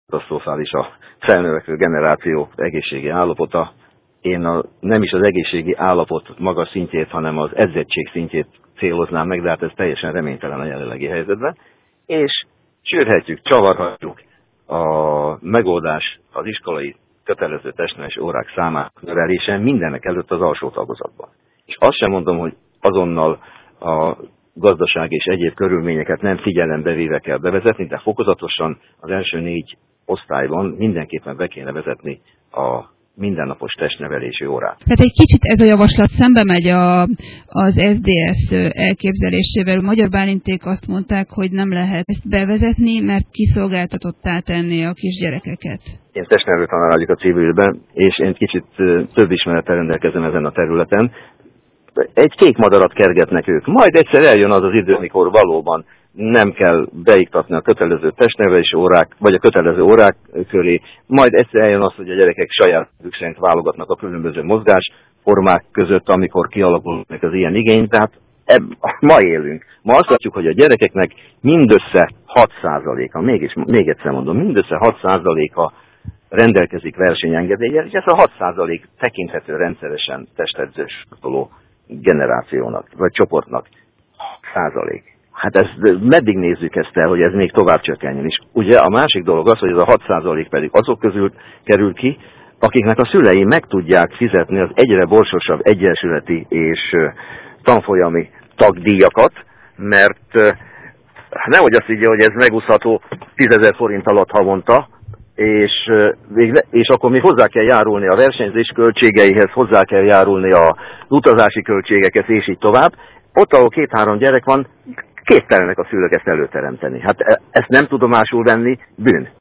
katasztrofális a felnövekvő generáció egészségi állapota. Én nem is az egészségi állapot magas szintjét, hanem az edzettség szintjét céloznám meg, de hát ez teljesen reménytelen a jelenlegi helyzetben. És sürhetjük, csavarhatjuk a megoldás az iskolai kötelező testnevelési órák számának növelése mindenek előtt az alsó tagozatban. És azt sem mondom, hogy azonnal a gazdaság és egyéb körülményeket nem figyelembe véve kell bevezetni, de fokozatosan az első 4 osztályban mindenképpen be kéne vezetni a mindennapos testnevelési órát. Tehát egy kicsit ez a javaslat szembe megy az SDS elképzelésével. A Magyar Bálinték azt mondták, hogy nem lehet ezt bevezetni, mert kiszolgáltatottá tenni a kisgyerekeket. Én testnevelő tanár vagyok a civilben, és én kicsit több ismerettel rendelkezem ezen a területen. Egy kék madarat kergetnek ők. Majd egyszer eljön az az idő, amikor valóban nem kell beiktatni a kötelező testnevelési órák, vagy a kötelező órák köré. Majd egyszer eljön az, hogy a gyerekek saját szerint válogatnak a különböző mozgásformák között, amikor kialakulnak az ilyen igény. Tehát ma élünk. Ma azt látjuk, hogy a gyerekeknek mindössze 6%-a, még egyszer mondom, mindössze 6%-a rendelkezik versenyengedéllyel, és ez a 6% tekinthető rendszeresen testedzős generációnak, vagy csoportnak. 6%. Hát meddig nézzük ezt el, hogy ez még tovább csökkenjen is. Ugye a másik dolog az, hogy ez a 6% pedig azok közül kerül ki, akiknek a szülei meg tudják fizetni az egyre borsosabb egyesületi és tanfolyami tagdíjakat, mert nehogy azt így, hogy ez megúszható 10 000 forint alatt havonta, és akkor még hozzá kell járulni a versenyzés költségeihez, hozzá kell járulni az utazási költségekhez, és így tovább. Ott, ahol 2-3 gyerek van, képtelenek a szülők ezt előteremteni. Hát ezt nem tudomásul venni bűn.